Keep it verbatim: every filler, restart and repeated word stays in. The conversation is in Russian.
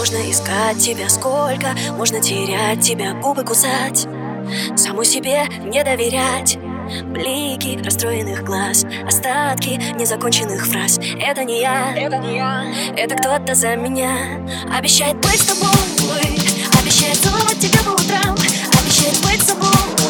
Можно искать тебя сколько, можно терять тебя, губы кусать, саму себе не доверять. Блики расстроенных глаз, остатки незаконченных фраз. Это не я, это не я, это кто-то за меня. Обещает быть с тобой, обещает целовать тебя по утрам, обещает быть собой.